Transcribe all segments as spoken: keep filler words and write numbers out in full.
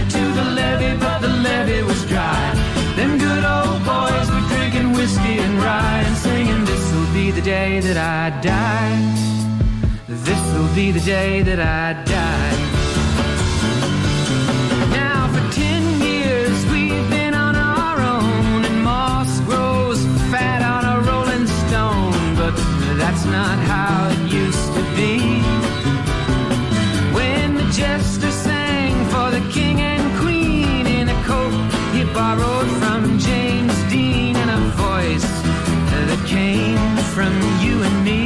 to the levee, but the levee was dry. Them good old boys were drinking whiskey and rye and singing, this'll be the day that I die. This'll be the day that I die. Now for ten years we've been on our own, and moss grows fat on a rolling stone, but that's not how it used to be. When the jester sang for the king and queen in a coat he borrowed from James Dean, and a voice that came from you and me.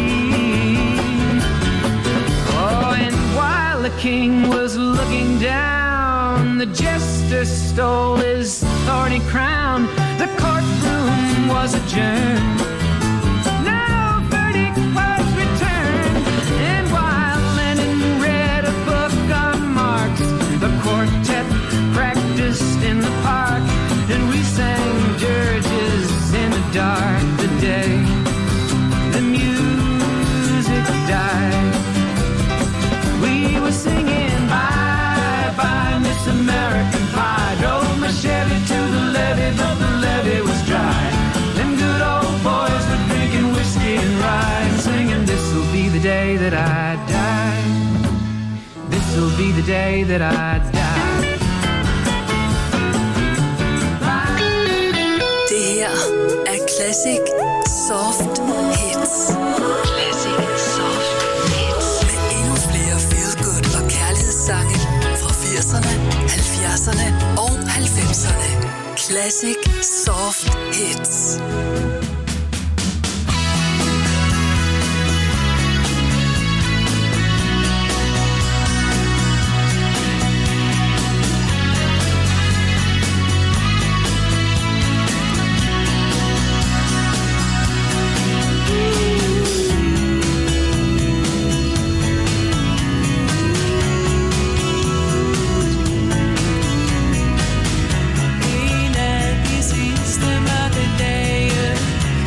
Oh, and while the king was looking down, the jester stole his thorny crown. The courtroom was adjourned. No verdict was returned. And while Lennon read a book on Marx, the quartet practiced in the park, and we sang dirges in the dark. The day the music died, we were singing bye bye Miss American Pie. Drove my Chevy to the levee, but the levee was dry. Them good old boys were drinking whiskey and rye and singing, this'll be the day that I die. This'll be the day that I die. Det her er Classic Soft Hits. Classic Soft Hits. Med endnu flere feel-good og kærlighedssange fra firserne, halvfjerdserne og halvfemserne. Classic Soft Hits. En af de sidste mørke dage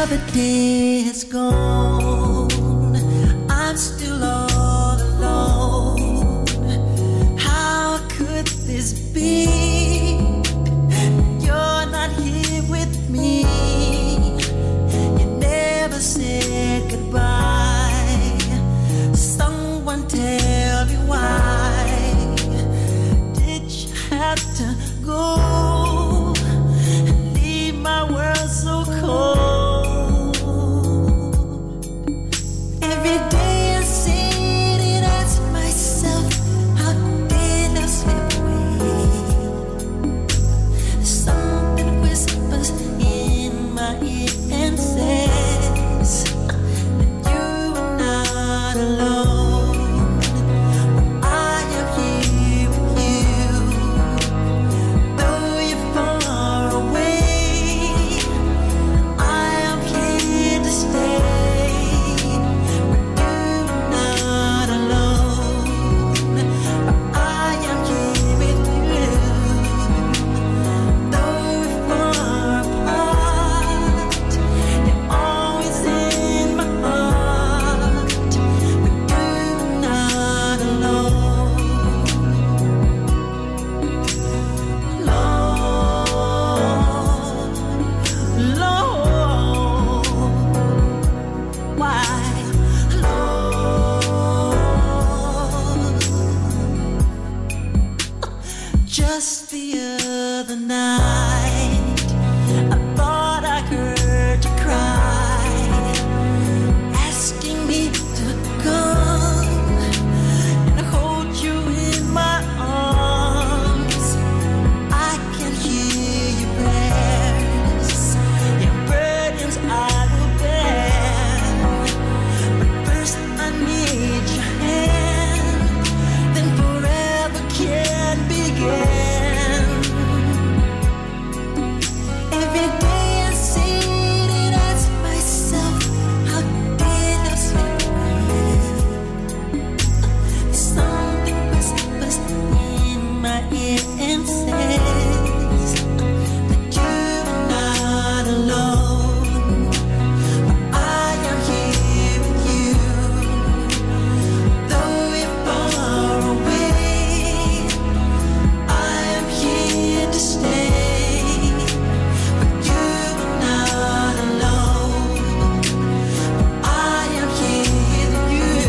the day is gone, I'm still all alone. How could this be? You're not here with me. You never said goodbye. Someone tell me why did you have to go and leave my world so cold? Every day I sit and ask myself, how did I slip away? Something whispers in my ear and says that you are not alone. I am here with you, though you're far away. I am here to stay, but you're not alone. I am here with you, though we're far apart. You're always in my heart, but you're not alone. Lord, Lord, why, Lord? Just the other night, I thought I heard you cry, asking me to come and hold you in my arms. I can hear your prayers, your burdens I will bear. But first I need your hand, then forever can begin. Every day I sit and ask myself, how did I slip away? Something whispers in my ear and says that you're not alone. But I am here with you, though you're far away. I am here to stay, but you're not alone. I am here with you,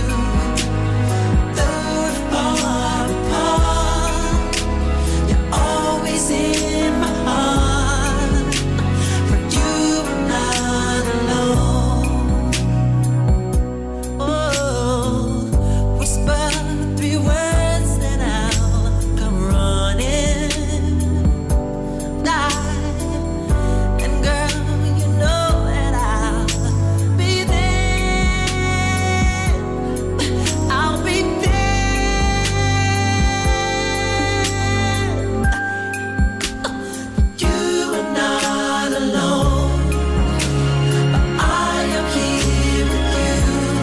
though we're far apart. You're always in my heart, for you're not alone. Oh, whisper three words that I'll come running. Die, and girl, you know that I'll be there. I'll be there. You are not alone. I am here with you,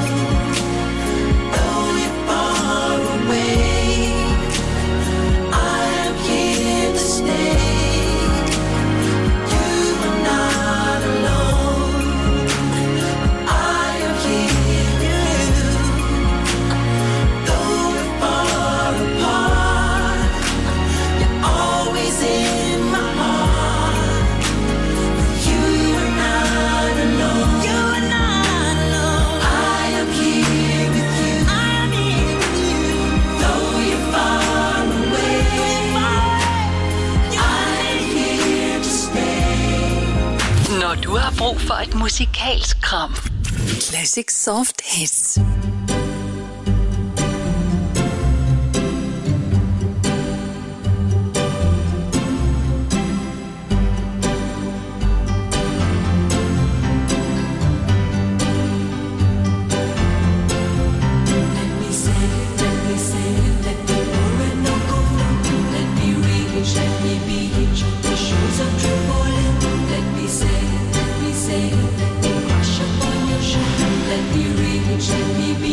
though you're far away. I am here to stay. You are not alone. I am here with you, though we're far apart. You're always in my heart. You are not alone. You are not alone. I am here with you. I am here with you, though you're far away. I am here to stay. Når du har brug for et musikalsk kram. Classic Soft Hits. Let me say, let me say, let me pour and no go flow. Let me reach, let me beach, the shoes of Tripoli. Let me say, let me say, let me crush upon your shoe. Let me reach, let me be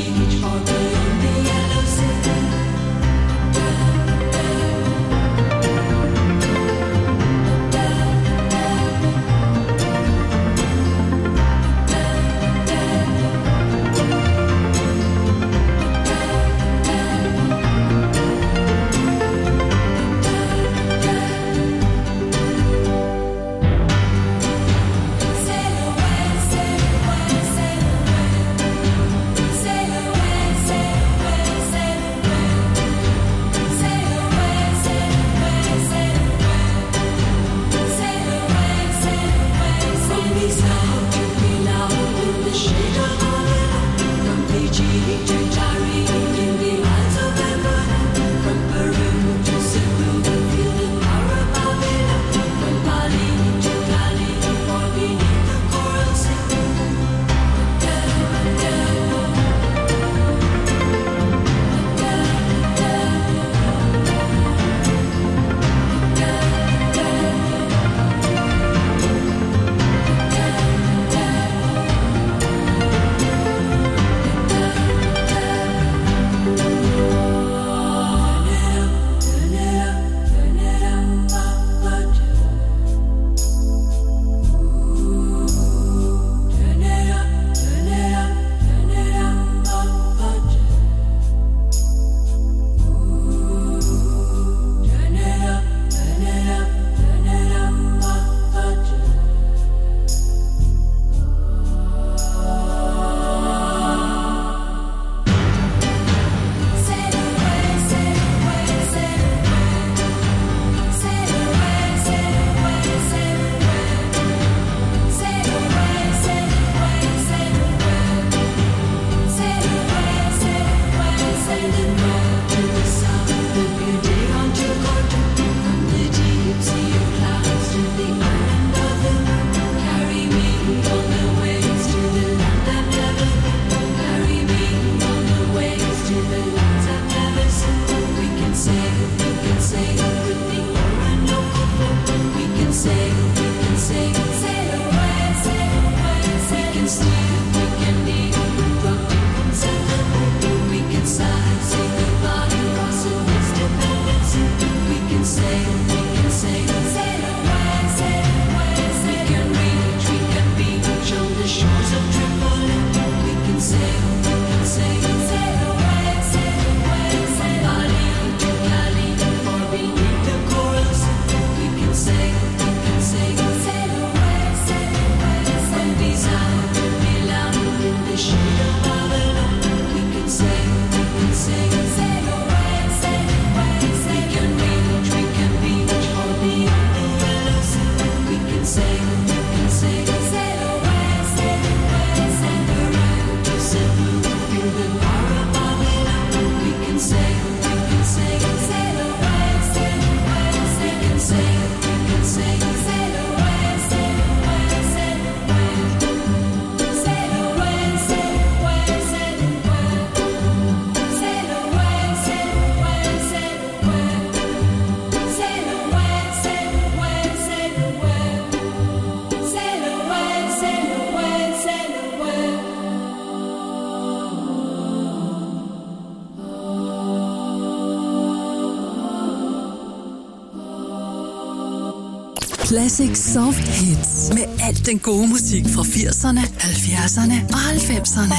Classic Soft Hits med alt den gode musik fra firserne, halvfjerdserne og halvfemserne.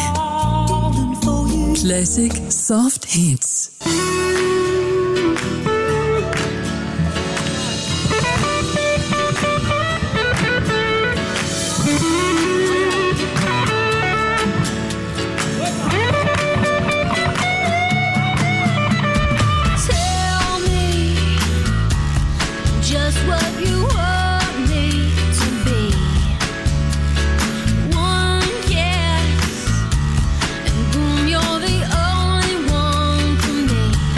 Classic Soft Hits. You're the only one for me.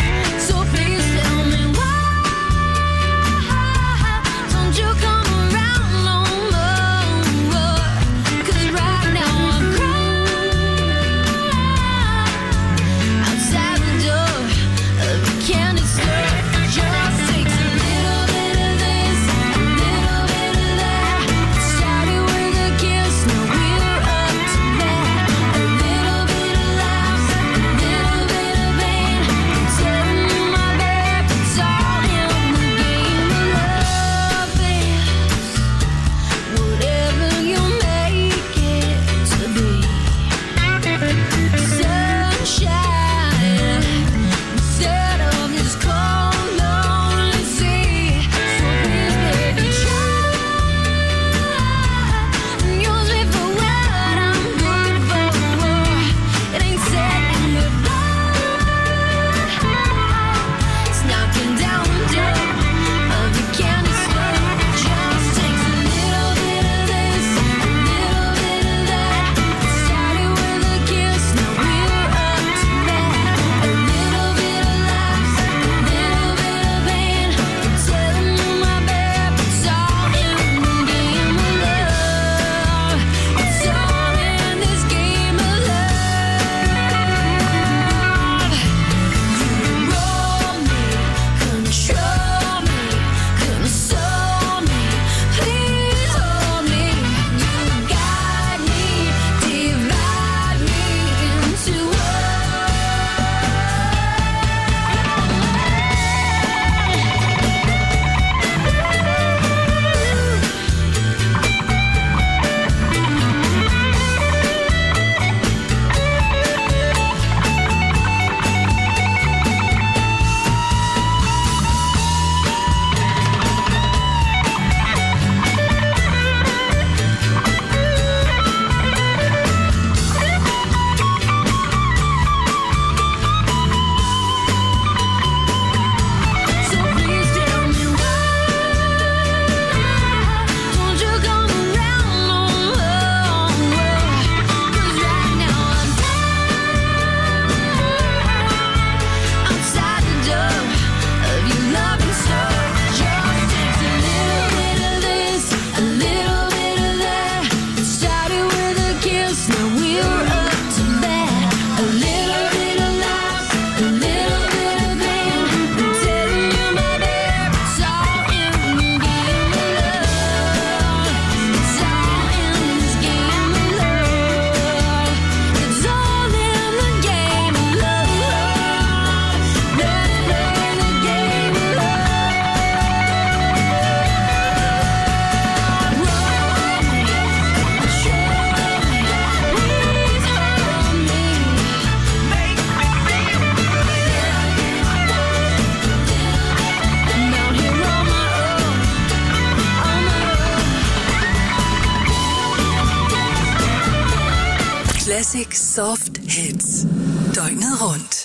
Classic Soft Hits. Døgnet rundt.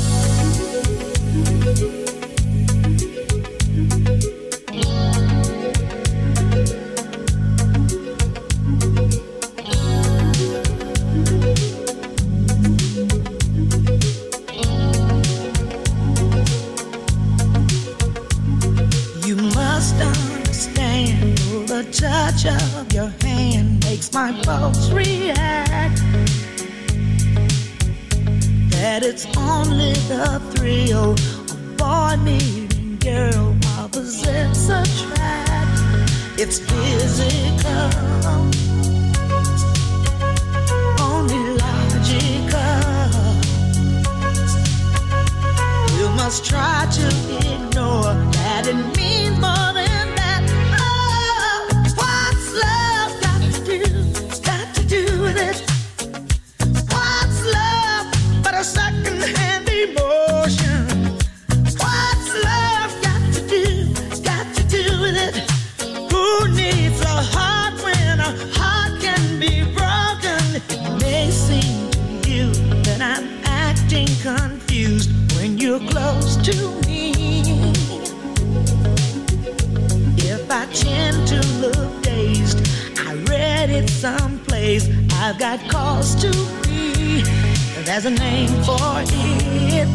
You must understand, the touch of your hand makes my pulse react. That it's only the thrill of boy meeting girl opposites attract. It's physical, only logical. You must try to ignore that it means more than that. Oh, what's love got to do? Got to do with it. What's love but a second-hand emotion? What's love got to do? Got to do with it. Who needs a heart when a heart can be broken? It may seem to you that I'm acting confused when you're close to me. If I tend to look dazed, I read it someplace. I've got cause to be. There's a name for it.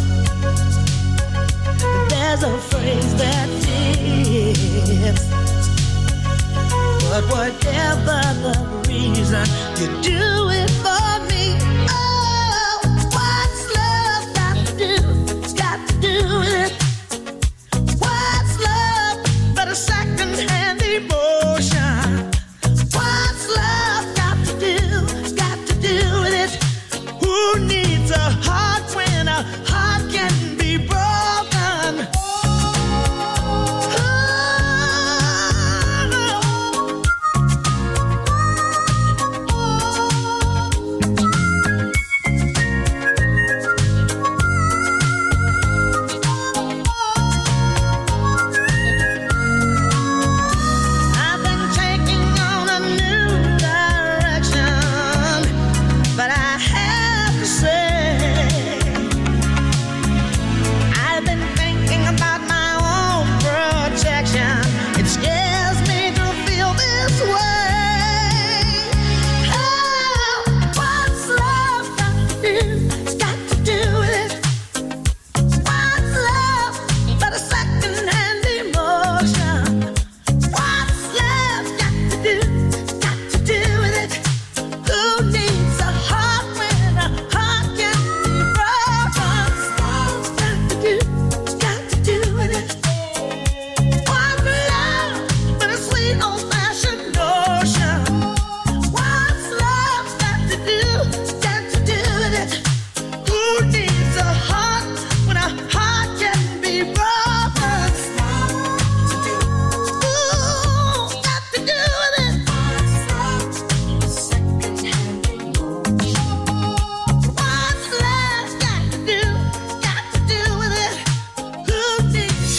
There's a phrase that fits. But whatever the reason, you do it for me. Oh, what's love got to do? It's got to do with it. What's love but a second-hand emotion? What's love got to do? Got to do with it. Who needs a heart when a heart can be broken? I've been taking on a new direction, but I have to say, I've been thinking about my own protection. It scares me to feel this way. Oh, what's love got to do? It's got to do with it. What's love but a second-hand emotion? What's love got to do? Got to do with it. Who needs a heart when a heart can be broken? Love's got to do, got to do with it. What's love but a sweet old-fashioned notion? What's love got to do, got to do with it? Who needs a heart when a heart can be broken? Ooh, got to do with it. Second-hand emotion. What's love got to do, got to do with it? Who needs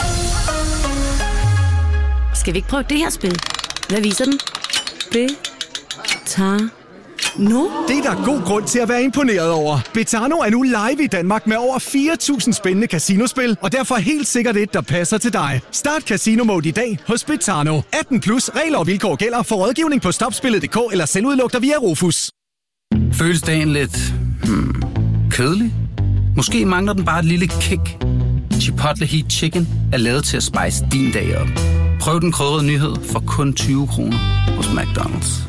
Skal vi ikke prøve det her spil? Hvad viser den? Betano. Det er der god grund til at være imponeret over. Betano er nu live i Danmark med over fire tusind spændende casinospil, og derfor helt sikkert et, der passer til dig. Start Casino Mode i dag hos Betano. atten plus, regler og vilkår gælder. For rådgivning på stopspillet punktum d k eller selvudlugter via Rufus. Føles dagen lidt hmm, kedelig? Måske mangler den bare et lille kick. Chipotle Heat Chicken er lavet til at spice din dag op. Prøv den krydrede nyhed for kun tyve kroner hos McDonald's.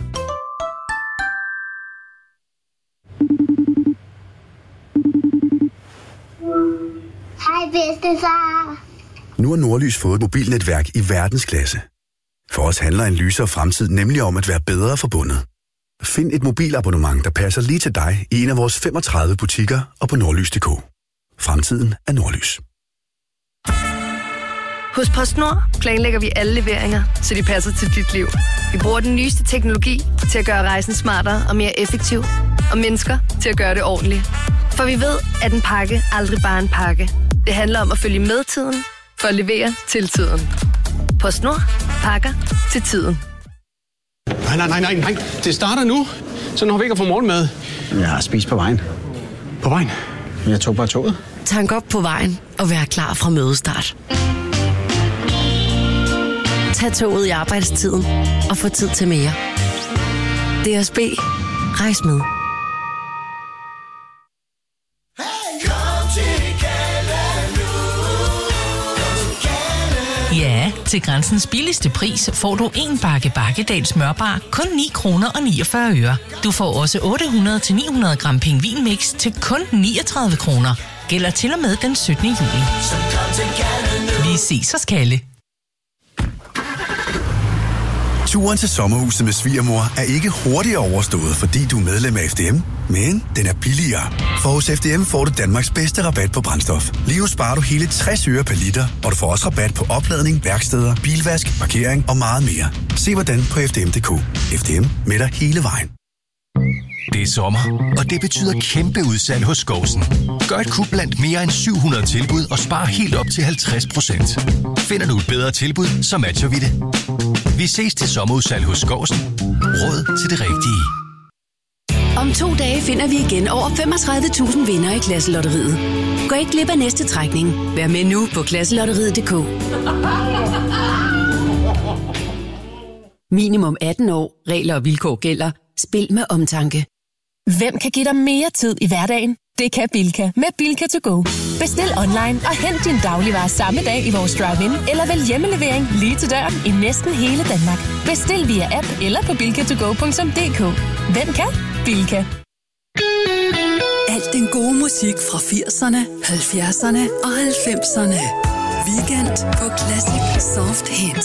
Hej bedstefar. Nu har Nordlys fået et mobilnetværk i verdensklasse. For os handler en lysere fremtid nemlig om at være bedre forbundet. Find et mobilabonnement, der passer lige til dig i en af vores femogtredive butikker og på nordlys punktum d k. Fremtiden er Nordlys. Hos PostNord planlægger vi alle leveringer, så de passer til dit liv. Vi bruger den nyeste teknologi til at gøre rejsen smartere og mere effektiv, og mennesker til at gøre det ordentligt. For vi ved, at en pakke aldrig bare er en pakke. Det handler om at følge med tiden, for at levere til tiden. PostNord. Pakker til tiden. Nej, nej, nej, nej, nej. Det starter nu. Så når vi ikke får morgenmad. Jeg har spist på vejen. På vejen? Jeg tog bare toget. Tank op på vejen og vær klar fra mødestart. Tag toget i arbejdstiden og få tid til mere. D S B. Rejs med. Ja, til Grænsens billigste pris får du en bakke Bakkedal smørbar kun ni kroner og niogfyrre øre. Du får også otte hundrede til ni hundrede gram pingvinmix til kun niogtredive kroner. Gælder til og med den syttende juli. Vi ses hos Kalle. Turen til sommerhuset med svigermor er ikke hurtigere overstået, fordi du er medlem af F D M, men den er billigere. For hos F D M får du Danmarks bedste rabat på brændstof. Lige nu sparer du hele tres øre per liter, og du får også rabat på opladning, værksteder, bilvask, parkering og meget mere. Se hvordan på f d m punktum d k. F D M med dig hele vejen. Det er sommer, og det betyder kæmpe udsalg hos Skovsen. Gør et kub blandt mere end syv hundrede tilbud og spar helt op til halvtreds procent. Finder du et bedre tilbud, så matcher vi det. Vi ses til sommerudsalg hos Skovsen. Råd til det rigtige. Om to dage finder vi igen over femogtredive tusind vinder i Klasselotteriet. Gå ikke glip af næste trækning. Vær med nu på klasselotteriet punktum d k. Minimum atten år. Regler og vilkår gælder. Spil med omtanke. Hvem kan give dig mere tid i hverdagen? Det kan Bilka med Bilka to go. Bestil online og hent din dagligvarer samme dag i vores drive-in, eller vælg hjemmelevering lige til døren i næsten hele Danmark. Bestil via app eller på bilka to go punktum d k. Hvem kan? Bilka. Alt den gode musik fra firserne, halvfjerdserne og halvfemserne. Weekend på Classic Soft Hits.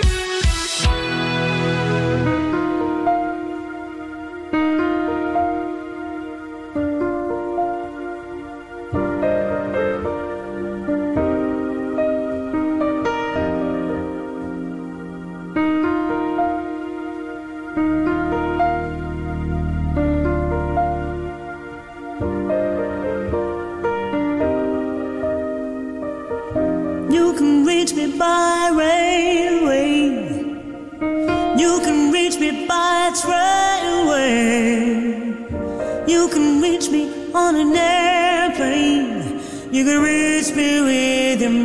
You can reach me by railway. You can reach me by trailway. You can reach me on an airplane. You can reach me with your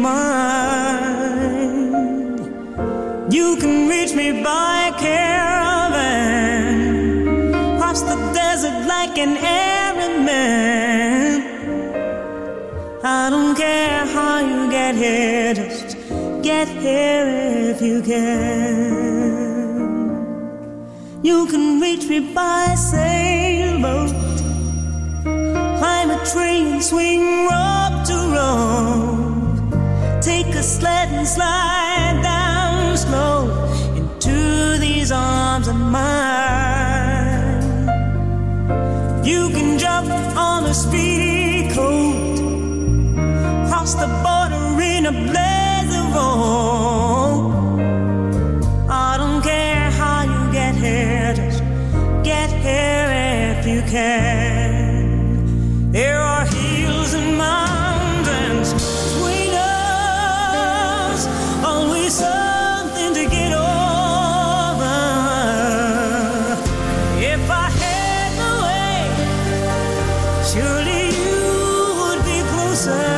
mind. You can reach me by caravan. Cross the desert like an errand man. I don't care how you get here, just get here if you can. You can reach me by sailboat. Climb a tree and swing rope to rope. Take a sled and slide down slow into these arms of mine. You can jump on a speedy coat. Cross the border in a blaze of hope. I don't care how you get here, just get here if you can. There are hills and mountains between us, always something to get over. If I had my way, surely you would be closer.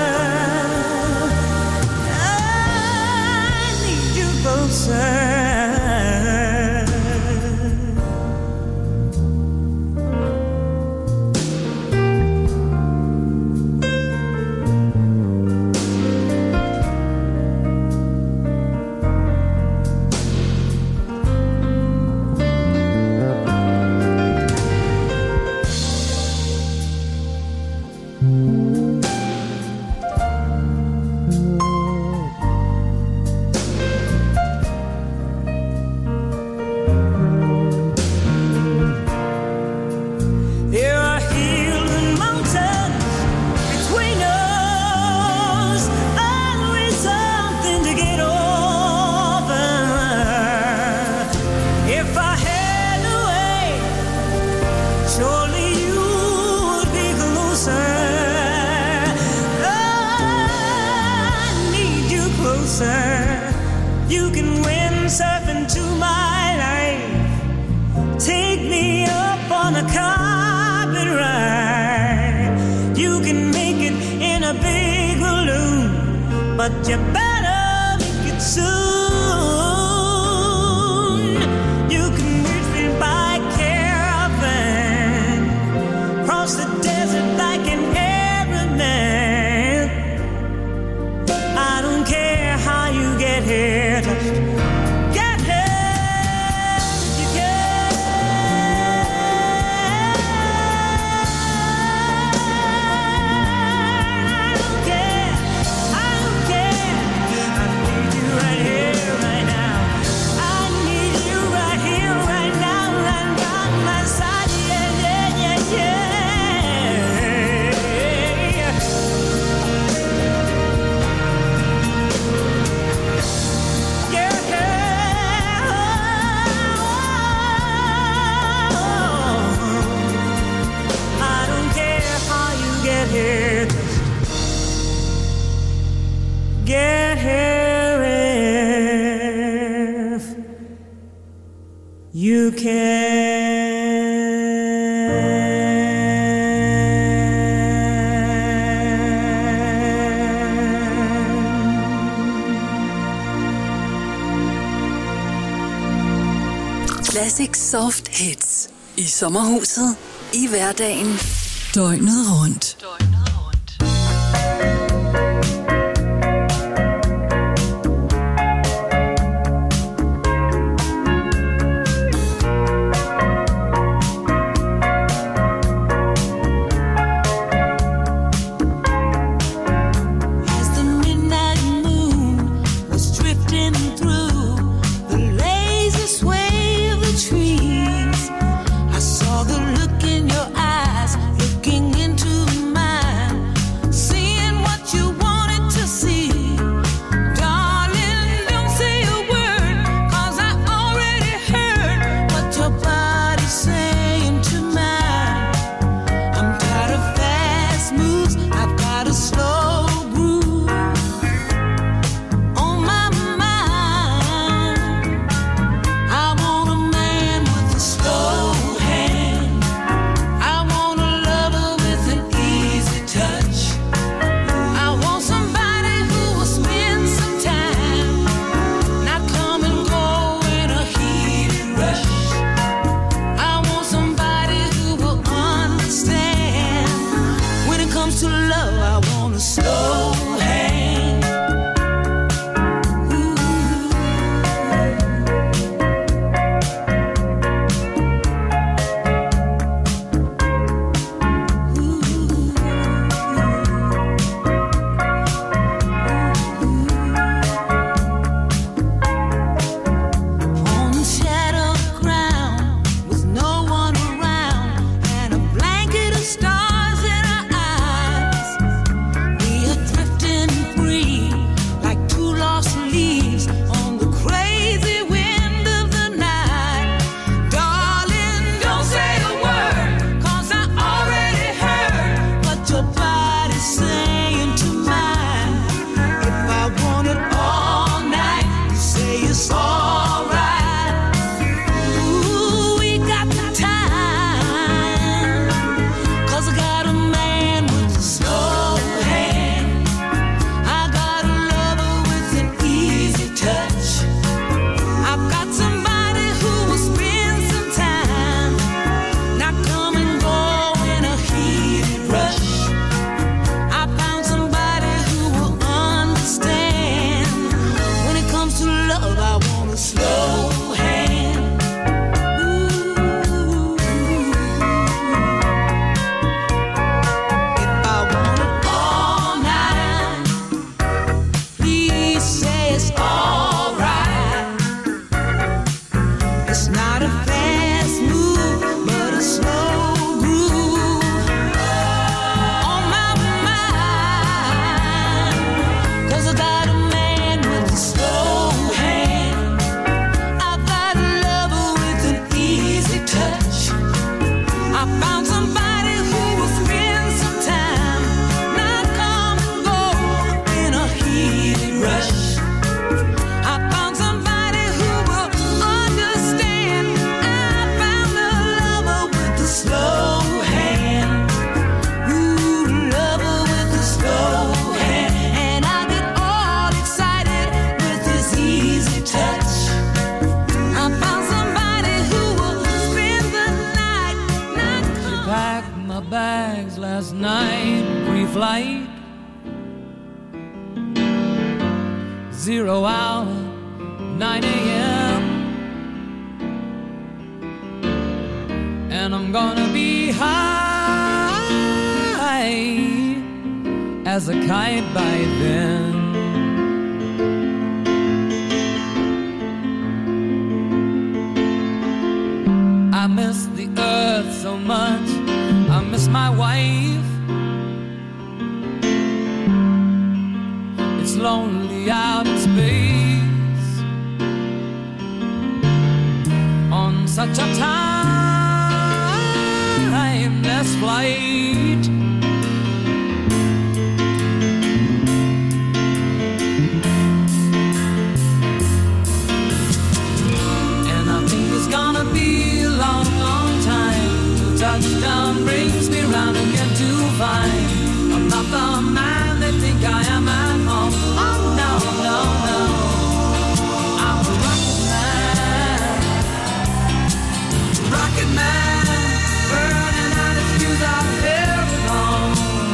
You can windsurf into my life. Take me up on a carpet ride. a big balloon, but you better make it soon. You can reach me by caravan, cross the desert like an Arab man. I don't care how you get here, just get here if you can. I don't care, I don't care. I need you right here, right now. I need you right here, right now, right by my side. Yeah, yeah, yeah, yeah. I don't care how you get here, just get here if you Classic Soft Hits. I sommerhuset. I hverdagen. Døgnet rundt. As the midnight moon was drifting through the lazy sway of the trees, I saw the look in your eyes, looking into mine. flight. Zero hour, nine a.m. And I'm gonna be high as a kite by then. I miss the earth so much, I miss my wife. It's lonely out in space on such a timeless flight. And I think it's gonna be a long, long time till touchdown brings me round again to find I'm not the man they think I am at home. Oh no, no, no, I'm a rocket man, rocket man, burning out his fuse out here alone.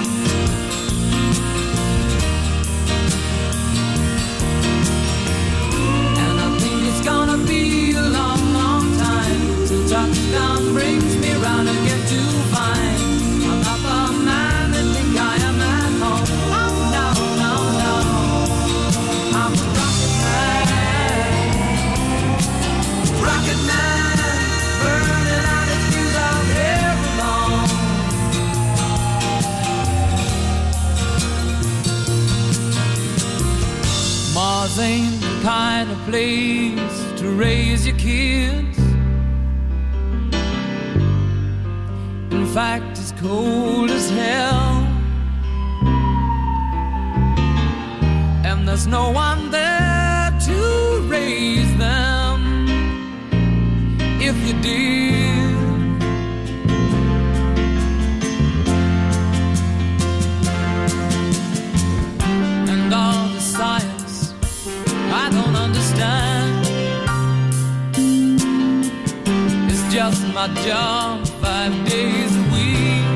And I think it's gonna be a long, long time till touchdown brings me round again to find I'm not the man they think I am at home. Oh no, no, no, I'm a rocket man, rocket man, burning out his fuse out here alone. Mars ain't the kind of place to raise your kids. In fact, it's cold as hell, and there's no one there to raise them if you did. And all the science I don't understand, it's just my job five days a week.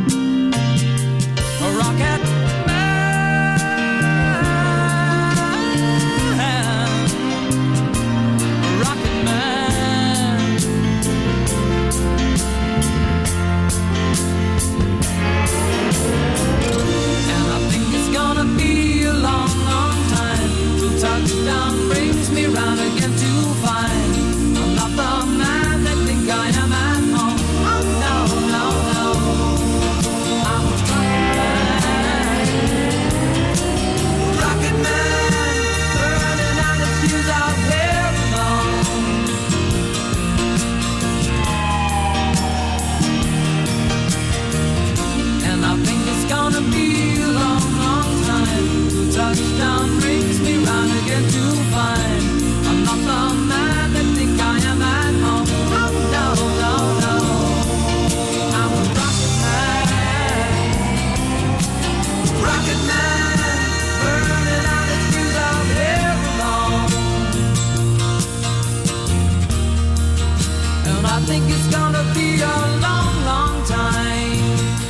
A rocket man, a rocket man. And I think it's gonna be a long, long time till touchdown brings me round again to find I'm not the man they think I am at home. Oh no, no, no, I'm a rocket man, rocket man, burning out the fuse out here alone. And I think it's gonna be a long, long time till touchdown brings me round again to find I'm not the man they think I am at home. Oh no, no, no, I'm a rocket man, rocket man, burning out his fuse out here alone. And I think it's gonna be a long, long time.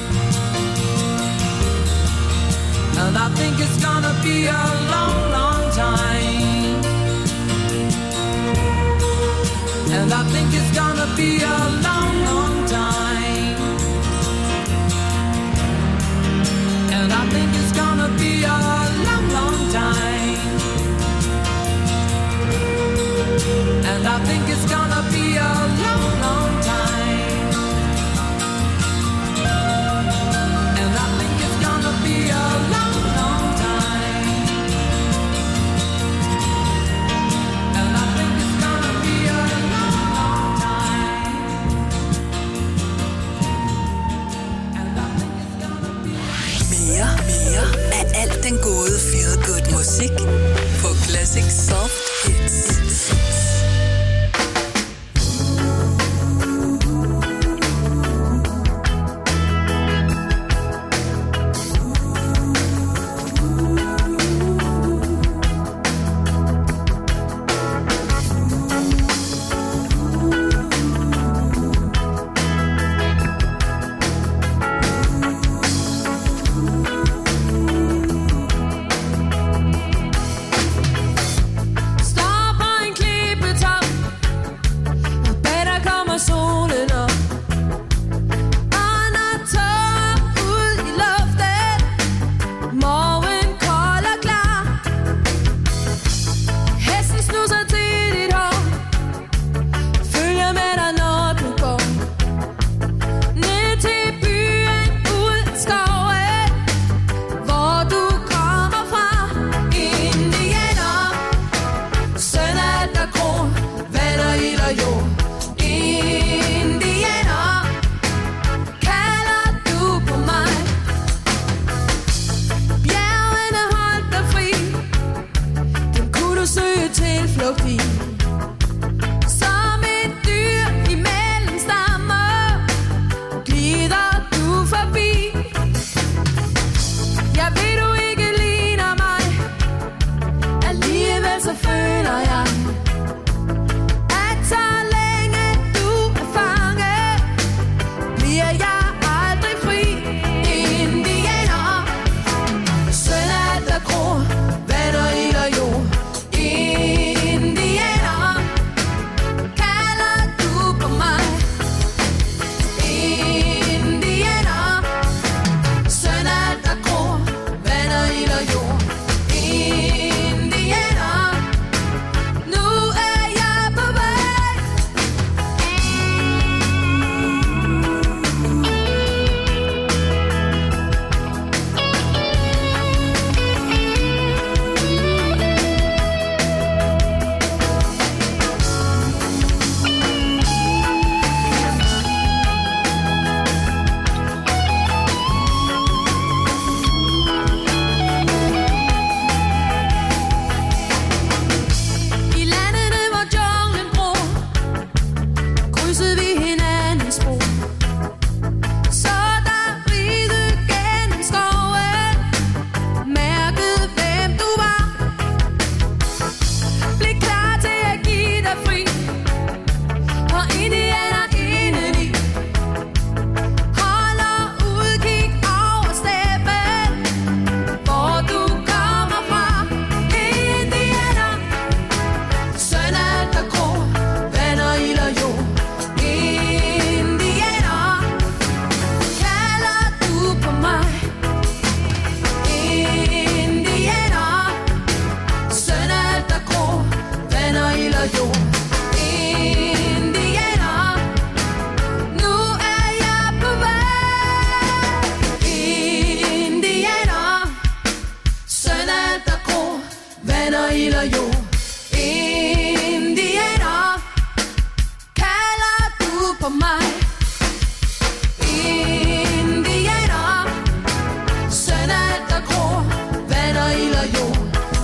And I think it's gonna be a long, long time. And I think it's gonna be a long, long time. And I think it's gonna be a long, long time. And I think it's gonna be a long, long time. And I think it's gonna be a long, long time. And I think it's gonna be a long, long time. And I think it's gonna be Mere, mere af alt den gode feel good musik på Classic Soft Hits. tilflugt i. Som et dyr imellem stammer, glider du forbi. Jeg ved du ikke ligner mig, alligevel så føler jeg, at så længe du er fanget, bliver jeg aldrig fri. Indianer, søn af der gror, vand og ild og jord. Indianer, kalder du på mig. Indianer, søn af der gror, vand og ild og jord. Indianer, nu er jeg på vej. I landene, hvor junglen gror, krydsede vi hinandens spor. Så der ride gennem skoven, mærkede hvem du var. Bliv klar til at give dig fri, og indianer indeni holder udkig over steppen, hvor du kommer fra. Indianer, søn af der gror, vand og ild og jord. Indianer, kalder du på mig. Indianer, søn af der gror, vand og ild og jord. Indianer, nu er jeg på vej. Indianer, søn af der gror, vand og ild og jord. Indianer, kalder du på mig. Indianer, søn af der gror, vand og ild og jord.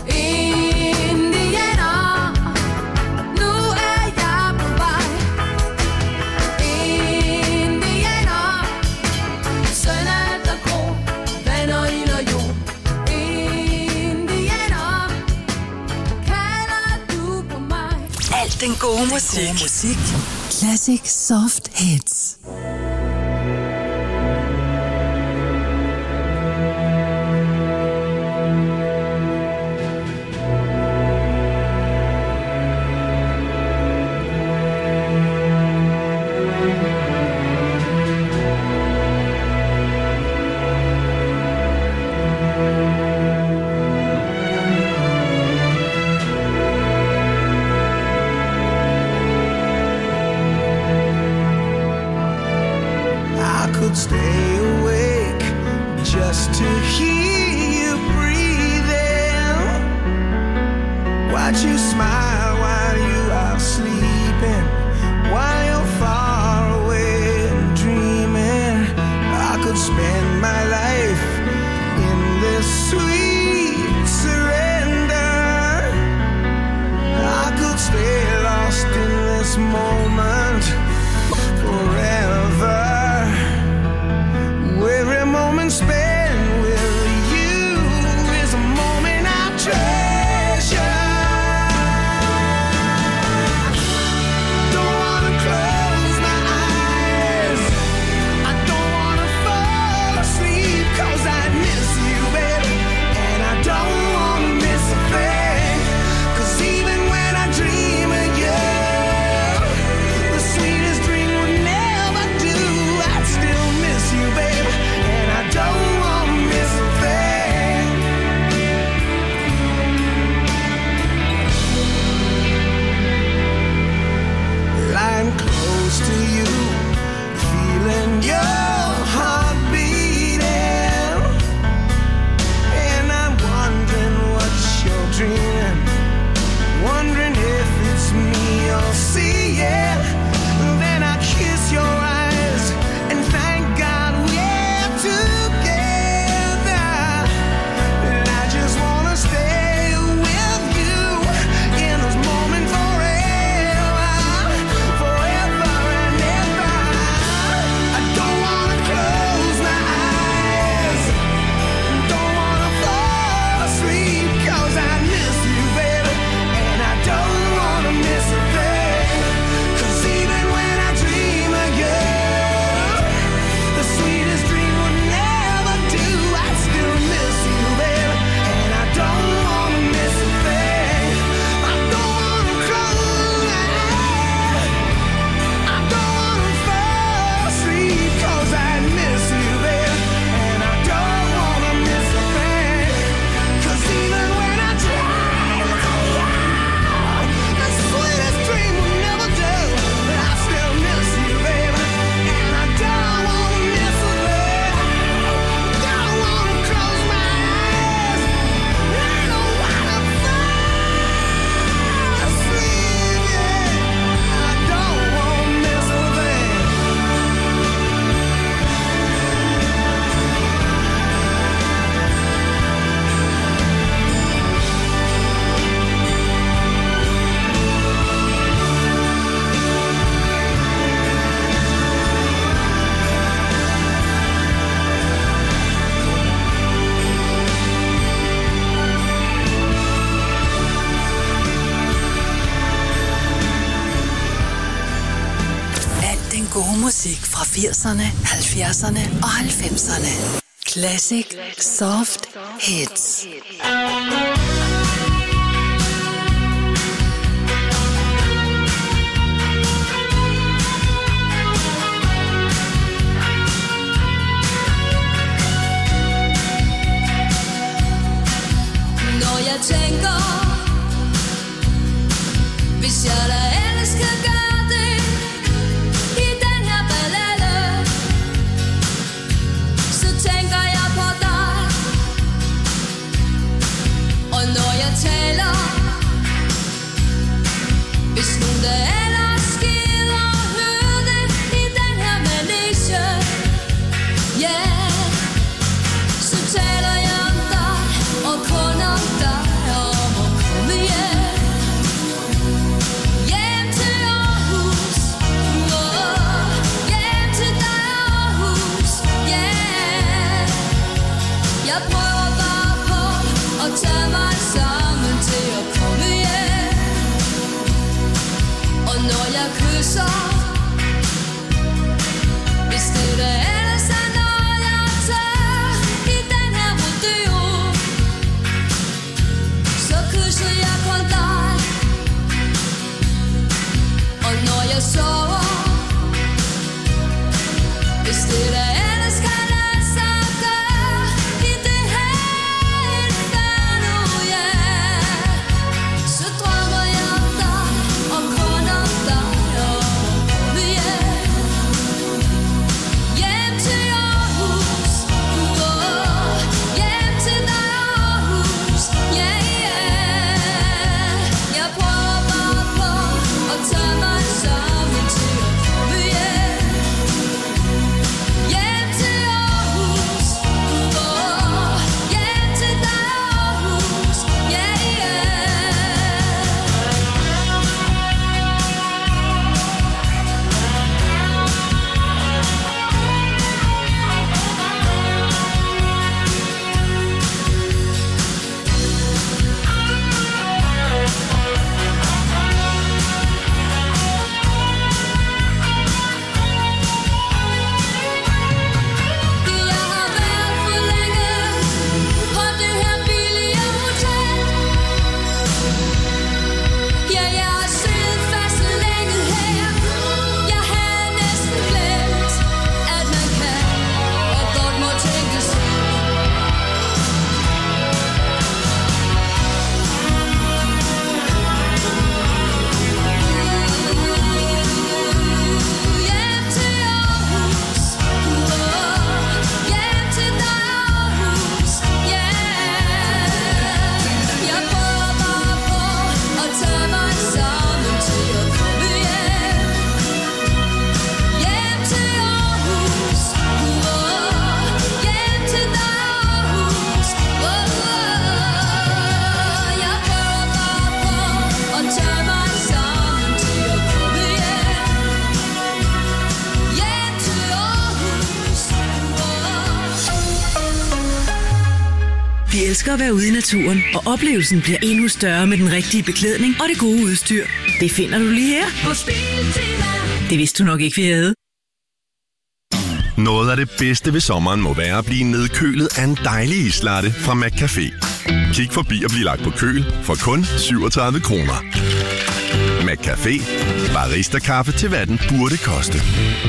Indianer, nu er jeg på vej. Indianer, søn af der gror, vand og ild og jord. Indianer, kalder du på mig. Alt den gode musik. God musik. Classic Soft Hits. I could stay awake just to hear you breathing. Watch you smile while you are sleeping, while you're far away and dreaming. I could spend my life in this sweet surrender. I could stay lost in this moment forever. Every moment spent with you is a moment I treasure. musik fra firserne, halvfjerdserne og halvfemserne. Classic Soft Hits. Når jeg tænker, hvis jeg da ellers kan gøre det i den her ballade, så tænker jeg på dig. Og når jeg taler, hvis nogen der ellers gider høre det i den her manege, yeah, så taler jeg om dig og kun om dig og om at komme hjem. Hjem til Aarhus, oh, hjem til dig Aarhus, yeah. Jeg prøver bare på at tage mig sammen til at komme hjem. Og når jeg kysser, hvis det der ellers er noget jeg tager i den her rodeo, så kysser jeg kun dig. Og når jeg sover, hvis det der ellers kan lade sig gøre i det her inferno, yeah, så drømmer jeg om dig og kun om dig og om hjem. Hjem til Aarhus, oh, hjem til dig Aarhus, yeah, yeah. Jeg prøver bare på at tage mig sammen til at komme hjem. Hjem til Aarhus, oh, hjem til dig Aarhus, yeah, yeah. Jeg har været for længe på det her billige hotel. Ja, jeg har siddet fast længe her. Jeg havde næsten glemt, at man kan og godt må tænke sig. Hjem til Aarhus, oh, hjem til dig Aarhus, yeah. Jeg prøver bare på at tage mig sammen til at komme hjem. Hjem til Aarhus, oh, hjem til dig Aarhus, oh. Jeg prøver bare på at tage mig sammen til at komme hjem. Hjem til Aarhus, oh. Vi elsker at være ude i naturen, og oplevelsen bliver endnu større med den rigtige beklædning og det gode udstyr. Det finder du lige her. Hos Biltema. Det vidste du nok ikke, vi havde. Noget af det bedste ved sommeren må være at blive nedkølet af en dejlig islatte fra McCafé. Kig forbi og bliv lagt på køl for kun syvogtredive kroner. McCafé. Barista-kaffe til hvad den burde koste.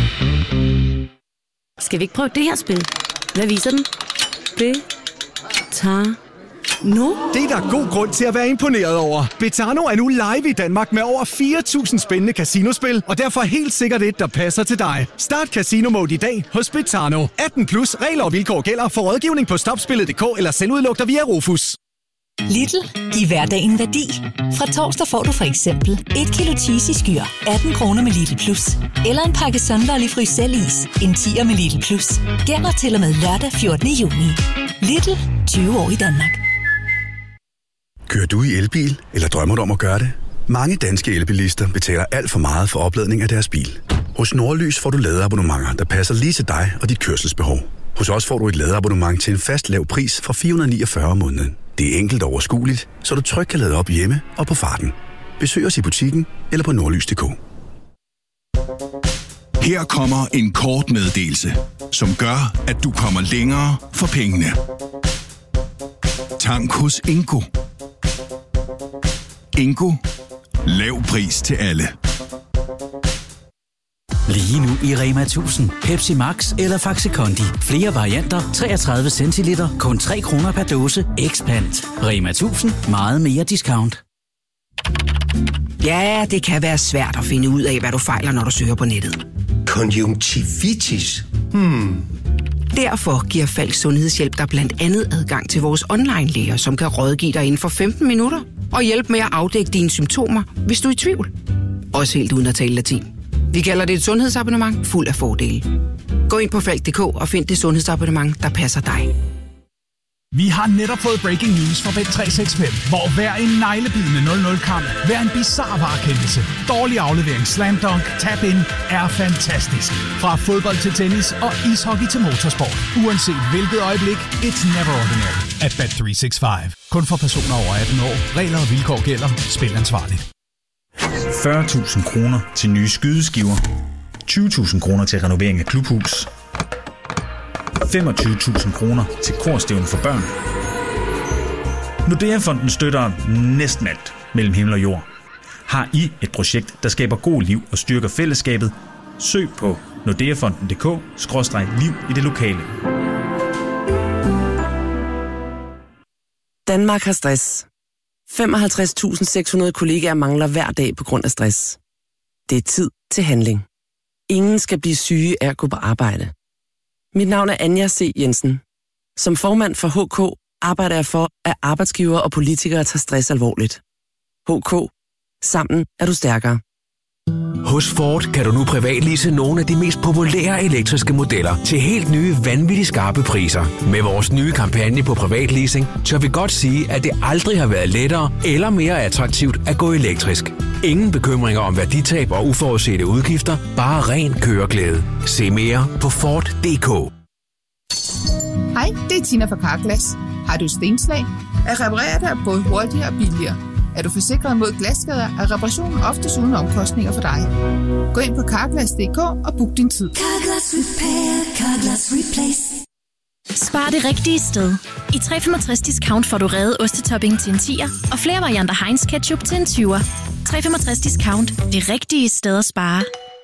Skal vi ikke prøve det her spil? Hvad viser den? Det tager nu. Det er der god grund til at være imponeret over. Betano er nu live i Danmark med over fire tusind spændende casinospil, og derfor helt sikkert et, der passer til dig. Start Casino Mode i dag hos Betano. atten plus regler og vilkår gælder. For rådgivning på stopspillet punktum d k eller selvudlugter via Rufus. Lidl. Giv hverdagen værdi. Fra torsdag får du for eksempel et kilo cheesy skyr, atten kroner med Lidl Plus. Eller en pakke Sunlolly Frysel-is, en tier med Lidl Plus. Gælder til og med lørdag fjortende juni. Lidl. tyve år i Danmark. Kører du i elbil, eller drømmer du om at gøre det? Mange danske elbilister betaler alt for meget for opladning af deres bil. Hos Nordlys får du ladeabonnementer, der passer lige til dig og dit kørselsbehov. Hos os får du et ladeabonnement til en fast lav pris fra fire hundrede og niogfyrre om måneden. Det er enkelt og overskueligt, så du trygt kan lade op hjemme og på farten. Besøg os i butikken eller på nordlys punktum d k. Her kommer en kort meddelelse, som gør, at du kommer længere for pengene. Tank hos Ingo. Ingo. Lav pris til alle. Lige nu i Rema tusind. Pepsi Max eller Faxi Kondi. Flere varianter, treogtredive centiliter, kun tre kroner per dåse. Expand. Rema tusind. Meget mere discount. Ja, det kan være svært at finde ud af, hvad du fejler, når du søger på nettet. Konjunktivitis? Hmm. Derfor giver Falk Sundhedshjælp dig blandt andet adgang til vores online-læger, som kan rådgive dig inden for femten minutter og hjælpe med at afdække dine symptomer, hvis du er i tvivl. Også helt uden at tale latin. Vi kalder det et sundhedsabonnement fuld af fordele. Gå ind på falk punktum d k og find det sundhedsabonnement, der passer dig. Vi har netop fået breaking news fra Bet tre seks fem, hvor hver en neglebidende nul nul-kamp, hver en bizarre varekendelse, dårlig aflevering, slam dunk, tap in er fantastisk. Fra fodbold til tennis og ishockey til motorsport. Uanset hvilket øjeblik, it's never ordinary at Bet tre seks fem. Kun for personer over atten år. Regler og vilkår gælder. Spil ansvarligt. fyrre tusind kroner til nye skydeskiver. tyve tusind kroner til renovering af klubhus. femogtyve tusind kroner til korstævne for børn. Nordea-fonden støtter næsten alt mellem himmel og jord. Har I et projekt, der skaber god liv og styrker fællesskabet? Søg på nordeafonden punktum d k skråstreg liv i det lokale. Danmark har stress. femoghalvtreds tusind seks hundrede kollegaer mangler hver dag på grund af stress. Det er tid til handling. Ingen skal blive syge af at gå på arbejde. Mit navn er Anja C. Jensen. Som formand for H K arbejder jeg for, at arbejdsgivere og politikere tager stress alvorligt. H K. Sammen er du stærkere. Hos Ford kan du nu privatlease nogle af de mest populære elektriske modeller til helt nye, vanvittigt skarpe priser. Med vores nye kampagne på privatleasing, tør vi godt sige, at det aldrig har været lettere eller mere attraktivt at gå elektrisk. Ingen bekymringer om værditab og uforudsete udgifter, bare ren køreglæde. Se mere på Ford punktum d k. Hej, det er Tina fra Carglass. Har du stenslag? At reparere det er både hurtigere og billigere. Er du forsikret mod glasskader, er reparationen oftest uden omkostninger for dig. Gå ind på carglass punktum d k og book din tid. Carglass Repair, Carglass Replace. Spar det rigtige sted. I tre femogtres discount får du reddet ostetopping til en tier og flere varianter Heinz ketchup til en tyver. tre femogtres discount. Det rigtige sted at spare.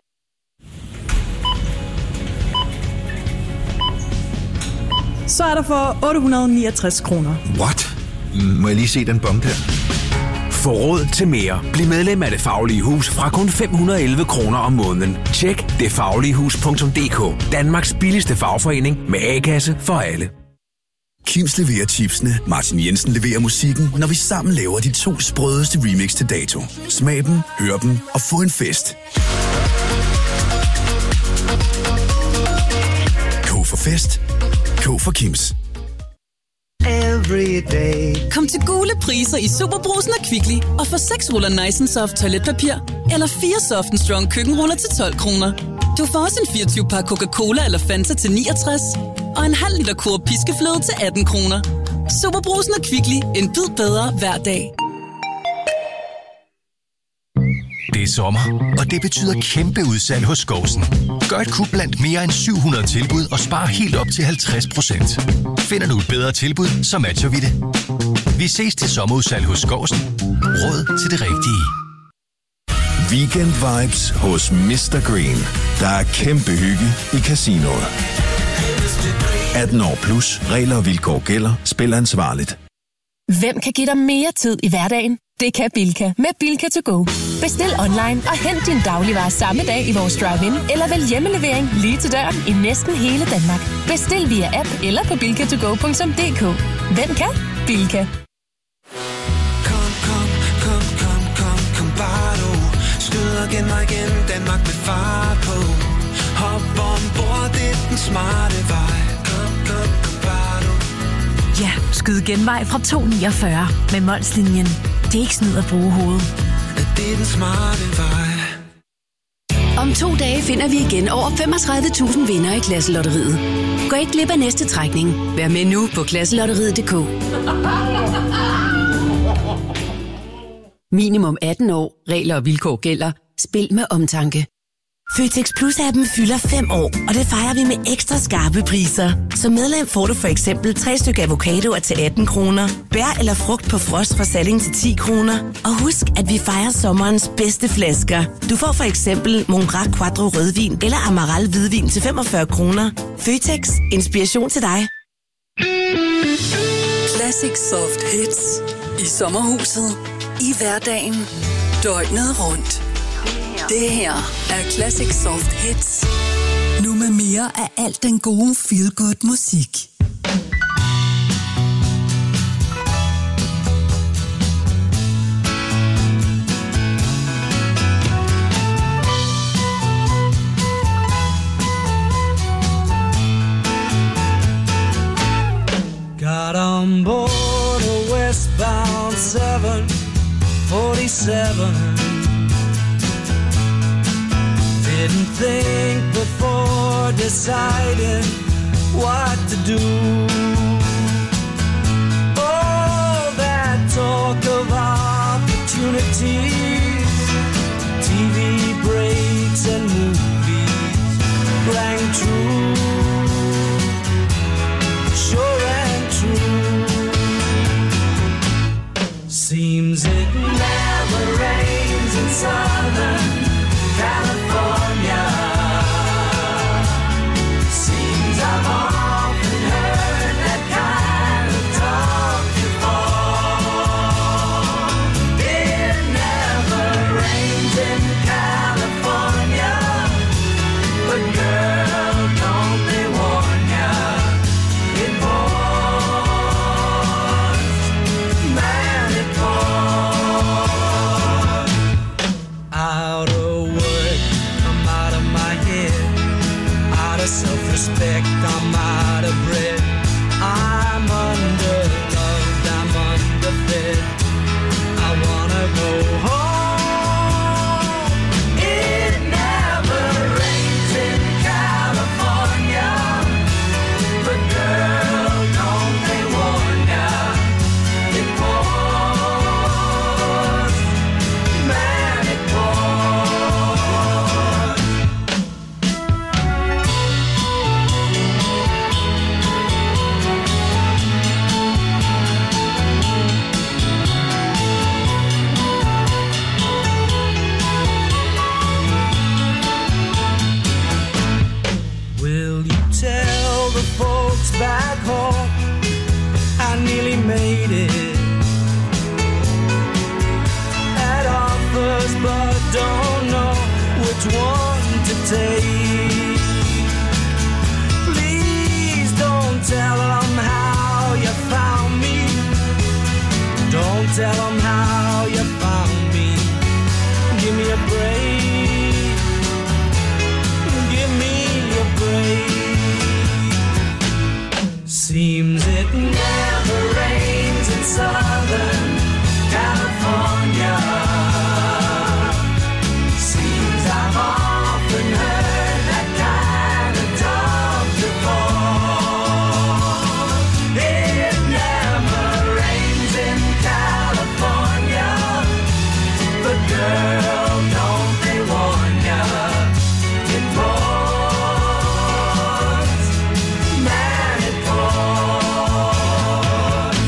Så er der for otte hundrede og niogtres kroner. What? Må jeg lige se den bom der? Få råd til mere. Bliv medlem af Det Faglige Hus fra kun fem hundrede og elleve kroner om måneden. Tjek det faglige hus punktum d k. Danmarks billigste fagforening med A-kasse for alle. Kims leverer chipsene, Martin Jensen leverer musikken, når vi sammen laver de to sprødeste remix til dato. Smag dem, hør dem og få en fest. K for fest. K for Kims. Kom til gule priser i Superbrugsen og Kvickly og få seks ruller Nice and Soft toiletpapir eller fire Soft and Strong køkkenruller til tolv kroner. Du får også en fireogtyve pakke Coca-Cola eller Fanta til niogtres og en halv liter kur piskefløde til atten kroner. Superbrugsen og Kvickly. En bid bedre hver dag. Det er sommer, og det betyder kæmpe udsalg hos Skousen. Gør et kub blandt mere end syv hundrede tilbud og spar helt op til halvtreds procent. Finder du et bedre tilbud, så matcher vi det. Vi ses til sommerudsalg hos Skousen. Råd til det rigtige. Weekend vibes hos mister Green. Der er kæmpe hygge i casinoet. atten år plus. Regler og vilkår gælder. Spil ansvarligt. Hvem kan give dig mere tid i hverdagen? Det kan Bilka med Bilka to go. Bestil online og hent din dagligvarer samme dag i vores drive-in, eller vælg hjemmelevering lige til døren i næsten hele Danmark. Bestil via app eller på bilka to go punktum d k. Hvem kan? Bilka. Kom, kom, kom, kom, kom, kom bare du. Skyd igen og igen, Danmark med fart på. Hop ombord, det er den smarte vej. Kom, kom, kom bare du. Ja, skyd genvej fra to niogfyrre med Molslinjen. Det er ikke snyd at bruge hovedet. Det er den smarte vej. Om to dage finder vi igen over femogtredive tusind vinder i Klasselotteriet. Gå ikke glip af næste trækning. Vær med nu på klasselotteriet punktum d k. Minimum atten år. Regler og vilkår gælder. Spil med omtanke. Føtex Plus-appen fylder fem år, og det fejrer vi med ekstra skarpe priser. Som medlem får du for eksempel tre stykker avocadoer til atten kroner, bær eller frugt på frost fra Salling til ti kroner. Og husk, at vi fejrer sommerens bedste flasker. Du får for eksempel Mongrac Quattro rødvin eller Amaral hvidvin til femogfyrre kroner. Føtex. Inspiration til dig. Classic Soft Hits. I sommerhuset. I hverdagen. Døgnet rundt. Det her er Classic Soft Hits. Nu med mere af alt den gode feel-good musik. Got on board a westbound seven forty-seven. Didn't think before deciding what to do. Oh, that talk of opportunities, T V breaks and movies rang true, sure and true. Seems it never rains in Southern California. Seems I've often heard that kind of talk before. It never rains in California, but girl, don't they warn ya? It pours, man, it pours. Out of self-respect, I'm out of breath. I'm under-loved, I'm underfed. I wanna go home. It never rains in California, but girl, don't they warn ya? It pours, man, it pours. Folks back home, I nearly made it. Had offers, but don't know which one to take. Please don't tell them how you found me. Don't tell them how you found me. Give me a break. Give me a break. Seems it never rains in Southern California. Seems I've often heard that kind of talk before. It never rains in California, but girl, don't they warn ya? It pours, man, it pours.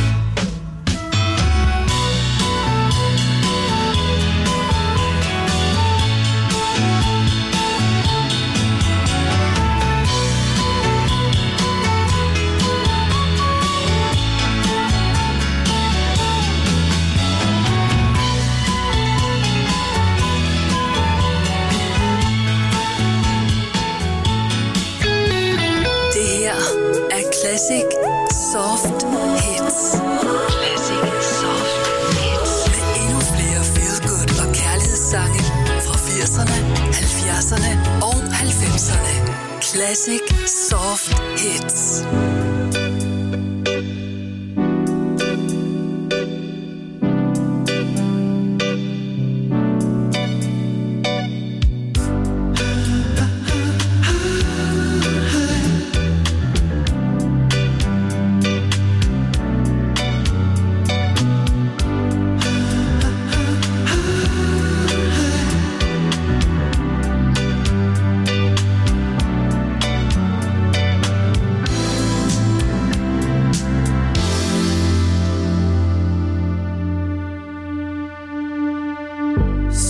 Det her er Classic Soft Hits. Classic Soft Hits. Med endnu flere feel-good og kærlighedssange fra firserne, halvfjerdserne og halvfemserne. Classic Soft Hits.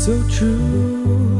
so true.